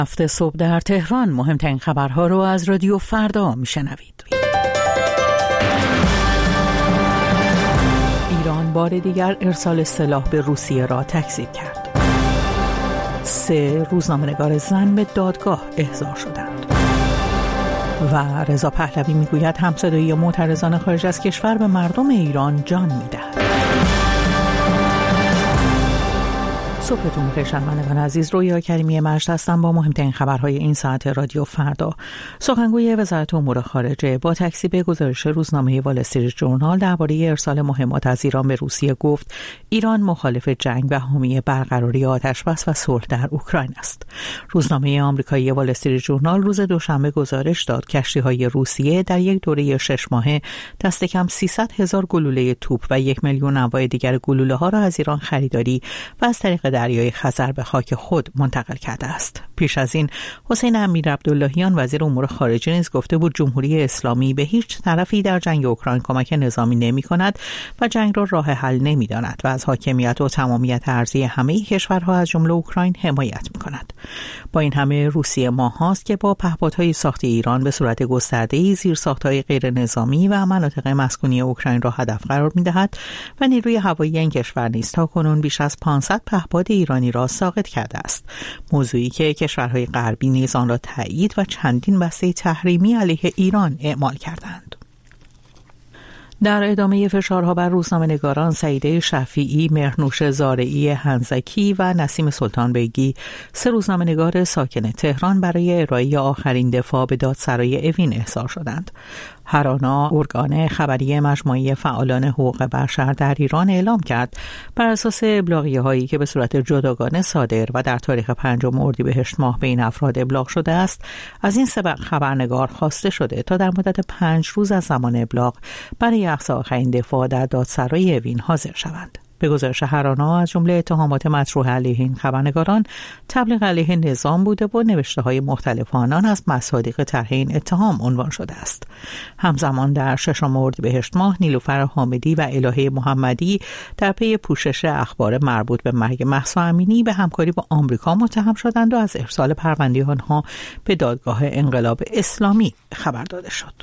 هفته صبح در تهران مهمترین خبرها رو از رادیو فردا میشنوید. ایران بار دیگر ارسال سلاح به روسیه را تکذیب کرد. 3 روزنامه‌نگار زن به دادگاه احضار شدند. و رضا پهلوی میگوید همصدایی معترضان خارج از کشور به مردم ایران جان میدهد. صبحتون بخیر شنوندگان عزیز، رویا کریمی مجد هستم با مهمترین خبرهای این ساعت رادیو فردا. سخنگوی وزارت امور خارجه با تکذیب گزارش روزنامه وال استریت ژورنال درباره ارسال مهمات از ایران به روسیه گفت ایران مخالف جنگ و حامی برقراری آتش‌بس و صلح در اوکراین است. روزنامه آمریکایی وال استریت ژورنال روز دوشنبه گزارش داد کشتی‌های روسیه در یک دوره 6 ماهه دست کم 300,000 گلوله توپ و 1 میلیون انواع دیگر گلوله‌ها را از ایران خریداری و از طریق دریای خزر به خاک خود منتقل کرده است. پیش از این حسین امیرعبداللهیان وزیر امور خارجه نیز گفته بود جمهوری اسلامی به هیچ طرفی در جنگ اوکراین کمک نظامی نمی‌کند و جنگ را راه حل نمی‌داند و از حاکمیت و تمامیت ارضی همه کشورها از جمله اوکراین حمایت می‌کند. با این همه روسیه ماه‌هاست که با پهپادهای ساخت ایران به صورت گسترده‌ای زیرساخت‌های غیر نظامی و مناطق مسکونی اوکراین را هدف قرار می‌دهد و نیروی هوایی این کشور نیز تاکنون بیش از 500 پهپاد ایرانی را ساقط کرده است. موضوعی که کشورهای غربی نیز آن را تایید و چندین بسته تحریمی علیه ایران اعمال کردند. در ادامه فشارها بر روزنامه‌نگاران سعیده شفیعی، مهرنوش زارعی هنزکی و نسیم سلطان بیگی، 3 روزنامه‌نگار ساکن تهران برای ارائه آخرین دفاع به دادسرای اوین احضار شدند. هرانا، ارگان خبری مجموعه فعالان حقوق بشر در ایران اعلام کرد بر اساس ابلاغیه‌هایی که به صورت جداگانه صادر و در تاریخ 5 اردیبهشت ماه به این افراد ابلاغ شده است، از این 3 خبرنگار خواسته شده تا در مدت 5 روز از زمان ابلاغ برای اخذ آخرین دفاع در دادسرای اوین حاضر شوند. به گزارش هرانا از جمله اتهامات مطروح علیه این خبرنگاران تبلیغ علیه نظام بوده و نوشته‌های مختلف آنان از مصادیق طرح این اتهام عنوان شده است. همزمان در 6 اردیبهشت ماه نیلوفر حامدی و الهه محمدی در پی پوشش اخبار مربوط به مرگ مهسا امینی به همکاری با آمریکا متهم شدند و از ارسال پرونده آنها به دادگاه انقلاب اسلامی خبر داده شد.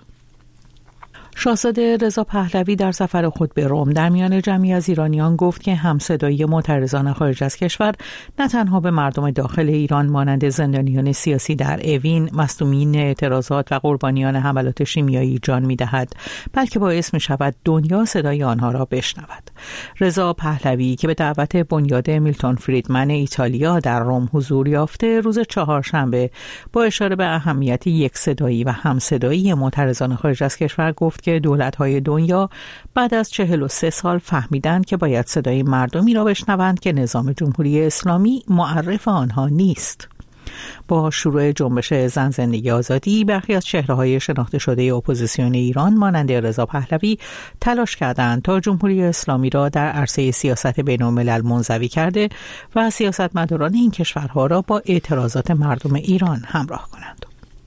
شاهزاده رضا پهلوی در سفر خود به روم در میان جمعی از ایرانیان گفت که همصدایی معترضان خارج از کشور نه تنها به مردم داخل ایران مانند زندانیان سیاسی در اوین، مصدومین اعتراضات و قربانیان حملات شیمیایی جان می‌دهد، بلکه باعث می‌شود دنیا صدای آنها را بشنود. رضا پهلوی که به دعوت بنیاد میلتون فریدمن ایتالیا در روم حضور یافته، روز چهارشنبه با اشاره به اهمیت یکصدایی و همصدایی معترضان خارج از کشور گفت که دولت‌های دنیا بعد از 43 سال فهمیدند که باید صدای مردمی را بشنوند که نظام جمهوری اسلامی معرف آنها نیست. با شروع جنبش زن زندگی آزادی، برخی از چهره‌های شناخته شده اپوزیسیون ایران مانند رضا پهلوی تلاش کردند تا جمهوری اسلامی را در عرصه سیاست بین‌الملل منزوی کرده و سیاستمداران این کشورها را با اعتراضات مردم ایران همراه کنند.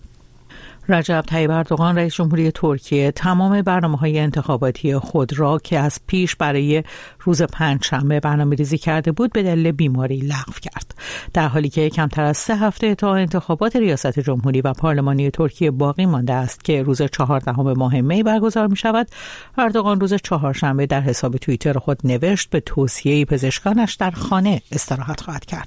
رجب طیب اردوغان رئیس جمهوری ترکیه تمام برنامه‌های انتخاباتی خود را که از پیش برای روز پنجشنبه برنامه‌ریزی کرده بود به دلیل بیماری لغو کرد. در حالی که کمتر از 3 هفته تا انتخابات ریاست جمهوری و پارلمانی ترکیه باقی مانده است که روز 14 ماه می برگزار می‌شود، اردوغان روز چهارشنبه در حساب توییتر خود نوشت به توصیه پزشکانش در خانه استراحت خواهد کرد.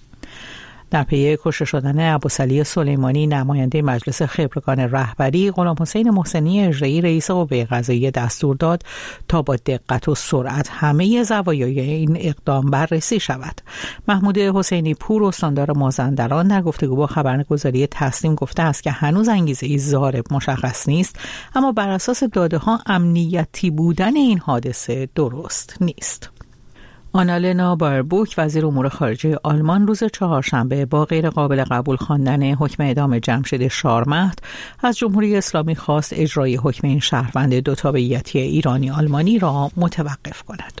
در پی کشته شدن ابوسعلی سلیمانی نماینده مجلس خبرگان رهبری، غلامحسین محسنی اجرایی رئیس قوه قضاییه دستور داد تا با دقت و سرعت همه زوایای این اقدام بررسی شود. محمود حسینی پور استاندار مازندران در گفتگو با خبرگزاری تسنیم گفته است که هنوز انگیزه ضارب مشخص نیست، اما بر اساس داده‌ها امنیتی بودن این حادثه درست نیست. آنالنا باربوک وزیر امور خارجه آلمان روز چهارشنبه با غیر قابل قبول خواندن حکم اعدام جمشید شارمهد از جمهوری اسلامی خواست اجرای حکم این شهروند 2 تابعیتی ایرانی آلمانی را متوقف کند.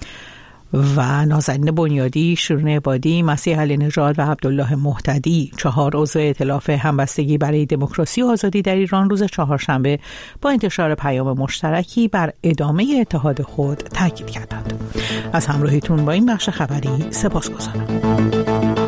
و نازنین بنیادی، شیرین عبادی، مسیح علی نژاد و عبدالله مهتدی 4 عضو ائتلاف همبستگی برای دموکراسی و آزادی در ایران روز چهارشنبه با انتشار پیام مشترکی بر ادامه اتحاد خود تاکید کردند. از همراهیتون با این بخش خبری سپاسگزارم.